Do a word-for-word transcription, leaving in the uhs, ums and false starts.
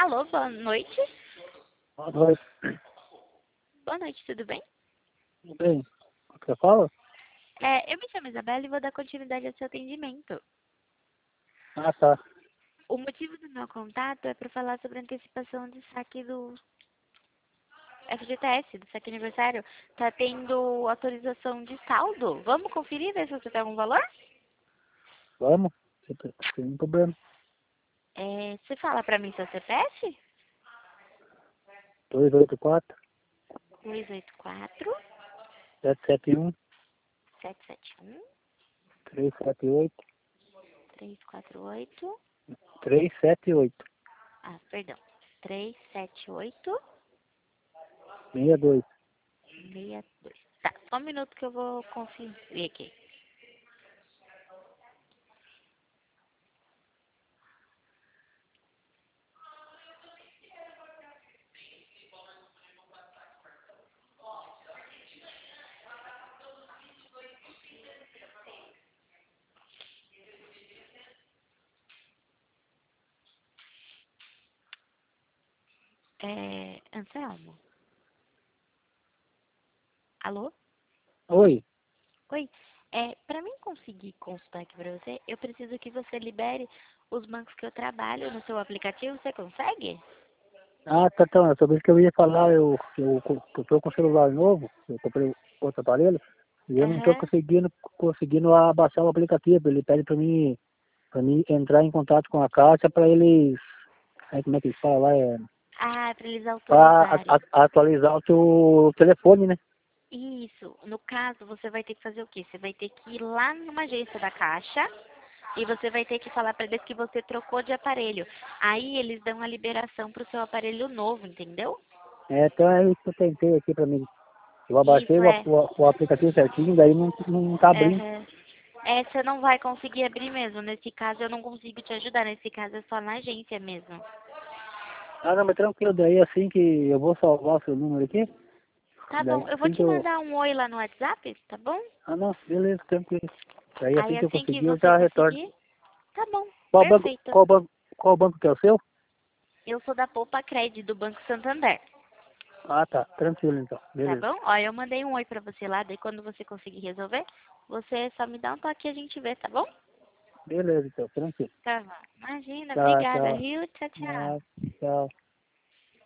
Alô, boa noite. Boa noite. Boa noite, tudo bem? Tudo bem? O que você fala? É, eu me chamo Isabela e vou dar continuidade ao seu atendimento. Ah, tá. O motivo do meu contato é para falar sobre a antecipação de saque do F G T S, do saque aniversário. Tá tendo autorização de saldo. Vamos conferir, ver se você tem algum valor? Vamos? Sem sem nenhum problema. É, você fala para mim seu C P F? dois oito quatro, dois oito quatro, sete sete um, sete sete um, três sete oito, três quatro oito. três sete oito, Ah, perdão. três sete oito, seis dois. seis dois. Tá, só um minuto que eu vou conferir aqui. É, Anselmo? Alô? Oi. Oi. É, para mim conseguir consultar aqui para você, eu preciso que você libere os bancos que eu trabalho no seu aplicativo. Você consegue? Ah, tá, então, é sobre isso que eu ia falar. Eu, eu, eu tô com o celular novo, eu comprei outro aparelho, e eu não tô Aham. conseguindo, conseguindo abaixar o aplicativo. Ele pede pra mim, pra mim entrar em contato com a caixa pra eles, aí como é que eles falam lá, é, Ah, para eles pra a- autorizarem. a- atualizar o seu telefone, né? Isso. No caso, você vai ter que fazer o quê? Você vai ter que ir lá numa agência da Caixa e você vai ter que falar para eles que você trocou de aparelho. Aí eles dão a liberação para o seu aparelho novo, entendeu? É, então é isso que eu tentei aqui pra mim. Eu abaixei Isso o, é. o, o aplicativo certinho, daí não, não tá abrindo. Aham. É, você não vai conseguir abrir mesmo. Nesse caso, eu não consigo te ajudar. Nesse caso, é só na agência mesmo. Ah, não, mas tranquilo, daí assim que eu vou salvar o seu número aqui, Tá daí bom. Eu vou assim te que eu... mandar um oi lá no WhatsApp, tá bom? Ah, não, beleza, tranquilo. Daí assim Aí, que eu assim que conseguir, eu você já retorno. conseguir, tá bom. Qual banco, Perfeito. qual banco, qual banco que é o seu? Eu sou da Poupa Cred, do Banco Santander. Ah, tá, tranquilo então, Tá beleza. bom? Ó, eu mandei um oi pra você lá, daí quando você conseguir resolver, você só me dá um toque e a gente vê, tá bom? Beleza então, tranquilo. Tá bom. Imagina, Tá, obrigada, tchau. Rio. Tchau, tchau. Ah, tchau.